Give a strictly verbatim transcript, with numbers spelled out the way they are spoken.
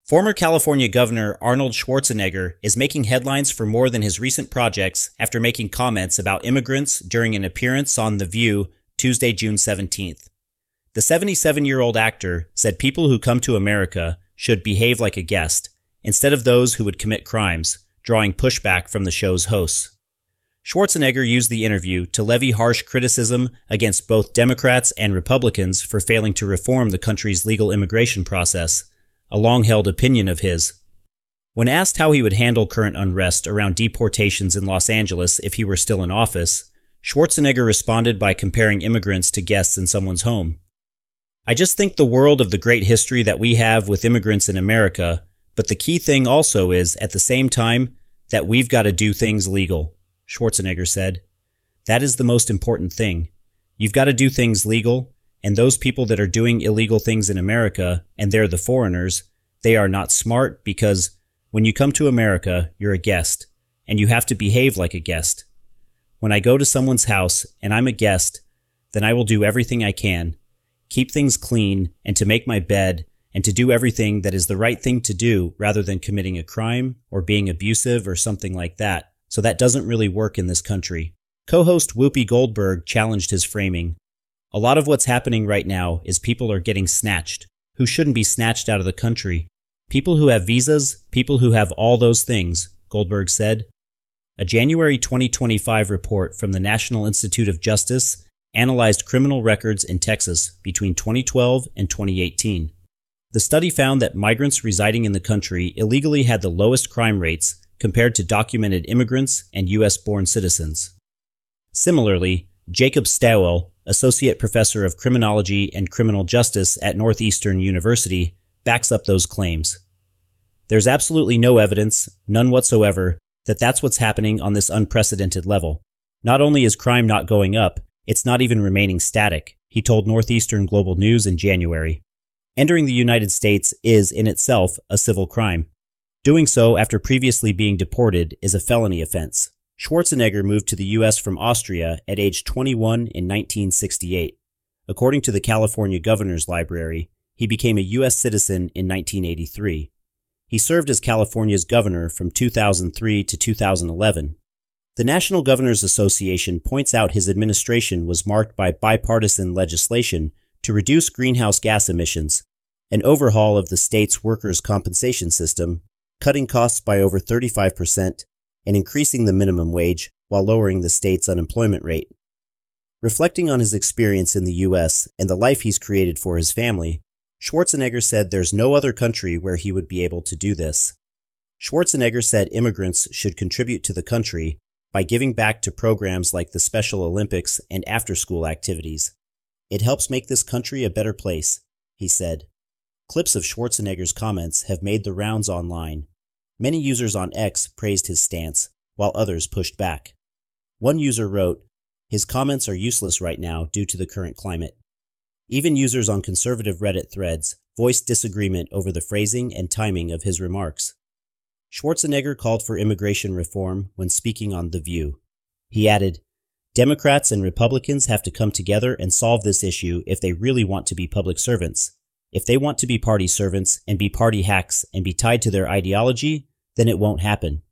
Former California Governor Arnold Schwarzenegger is making headlines for more than his recent projects after making comments about immigrants during an appearance on The View Tuesday, June seventeenth. The seventy-seven-year-old actor said people who come to America should behave like a guest, instead of those who would commit crimes, drawing pushback from the show's hosts. Schwarzenegger used the interview to levy harsh criticism against both Democrats and Republicans for failing to reform the country's legal immigration process, a long-held opinion of his. When asked how he would handle current unrest around deportations in Los Angeles if he were still in office, Schwarzenegger responded by comparing immigrants to guests in someone's home. "I just think the world of the great history that we have with immigrants in America, but the key thing also is, at the same time, that we've got to do things legal," Schwarzenegger said. "That is the most important thing. You've got to do things legal, and those people that are doing illegal things in America, and they're the foreigners, they are not smart because when you come to America, you're a guest, and you have to behave like a guest. When I go to someone's house and I'm a guest, then I will do everything I can, keep things clean, and to make my bed, and to do everything that is the right thing to do rather than committing a crime or being abusive or something like that. So that doesn't really work in this country." Co-host Whoopi Goldberg challenged his framing. "A lot of what's happening right now is people are getting snatched, who shouldn't be snatched out of the country. People who have visas, people who have all those things," Goldberg said. A January twenty twenty-five report from the National Institute of Justice analyzed criminal records in Texas between twenty twelve and twenty eighteen. The study found that migrants residing in the country illegally had the lowest crime rates compared to documented immigrants and U S-born citizens. Similarly, Jacob Stowell, associate professor of criminology and criminal justice at Northeastern University, backs up those claims. "There's absolutely no evidence, none whatsoever, that that's what's happening on this unprecedented level. Not only is crime not going up, it's not even remaining static," he told Northeastern Global News in January. Entering the United States is, in itself, a civil crime. Doing so after previously being deported is a felony offense. Schwarzenegger moved to the U S from Austria at age twenty-one in nineteen sixty-eight. According to the California Governor's Library, he became a U S citizen in nineteen eighty-three. He served as California's governor from two thousand three to two thousand eleven. The National Governors Association points out his administration was marked by bipartisan legislation to reduce greenhouse gas emissions, an overhaul of the state's workers' compensation system, cutting costs by over thirty-five percent, and increasing the minimum wage while lowering the state's unemployment rate. Reflecting on his experience in the U S and the life he's created for his family, Schwarzenegger said there's no other country where he would be able to do this. Schwarzenegger said immigrants should contribute to the country by giving back to programs like the Special Olympics and after-school activities. "It helps make this country a better place," he said. Clips of Schwarzenegger's comments have made the rounds online. Many users on X praised his stance, while others pushed back. One user wrote, "His comments are useless right now due to the current climate." Even users on conservative Reddit threads voiced disagreement over the phrasing and timing of his remarks. Schwarzenegger called for immigration reform when speaking on The View. He added, "Democrats and Republicans have to come together and solve this issue if they really want to be public servants. If they want to be party servants and be party hacks and be tied to their ideology, then it won't happen."